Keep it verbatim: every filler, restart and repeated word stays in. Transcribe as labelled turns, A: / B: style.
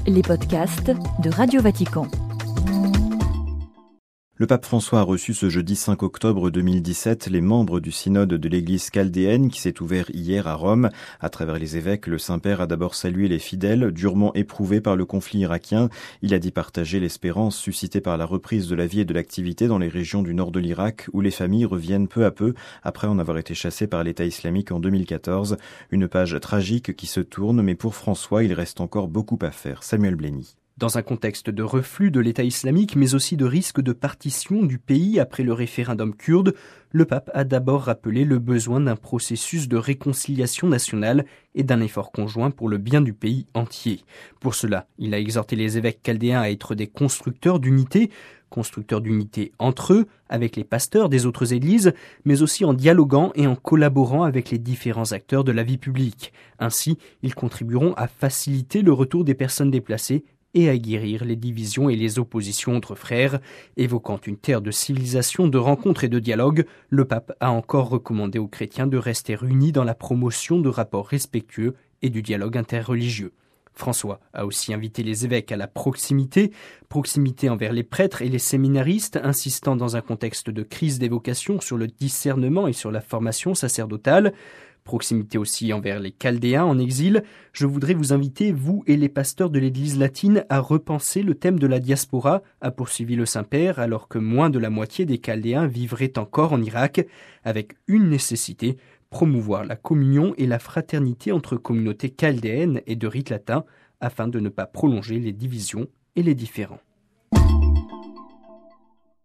A: Les podcasts de Radio Vatican.
B: Le pape François a reçu ce jeudi cinq octobre deux mille dix-sept les membres du synode de l'église chaldéenne qui s'est ouvert hier à Rome. À travers les évêques, le Saint-Père a d'abord salué les fidèles, durement éprouvés par le conflit irakien. Il a dit partager l'espérance suscitée par la reprise de la vie et de l'activité dans les régions du nord de l'Irak, où les familles reviennent peu à peu après en avoir été chassées par l'État islamique en deux mille quatorze. Une page tragique qui se tourne, mais pour François, il reste encore beaucoup à faire. Samuel Blény.
C: Dans un contexte de reflux de l'État islamique, mais aussi de risque de partition du pays après le référendum kurde, le pape a d'abord rappelé le besoin d'un processus de réconciliation nationale et d'un effort conjoint pour le bien du pays entier. Pour cela, il a exhorté les évêques chaldéens à être des constructeurs d'unité, constructeurs d'unité entre eux, avec les pasteurs des autres églises, mais aussi en dialoguant et en collaborant avec les différents acteurs de la vie publique. Ainsi, ils contribueront à faciliter le retour des personnes déplacées et à guérir les divisions et les oppositions entre frères. Évoquant une terre de civilisation, de rencontres et de dialogue, le pape a encore recommandé aux chrétiens de rester unis dans la promotion de rapports respectueux et du dialogue interreligieux. François a aussi invité les évêques à la proximité, proximité envers les prêtres et les séminaristes, insistant dans un contexte de crise des vocations sur le discernement et sur la formation sacerdotale. Proximité aussi envers les Chaldéens en exil. Je voudrais vous inviter, vous et les pasteurs de l'Église latine, à repenser le thème de la diaspora, a poursuivi le Saint-Père, alors que moins de la moitié des Chaldéens vivraient encore en Irak, avec une nécessité, promouvoir la communion et la fraternité entre communautés chaldéennes et de rite latin, afin de ne pas prolonger les divisions et les différends.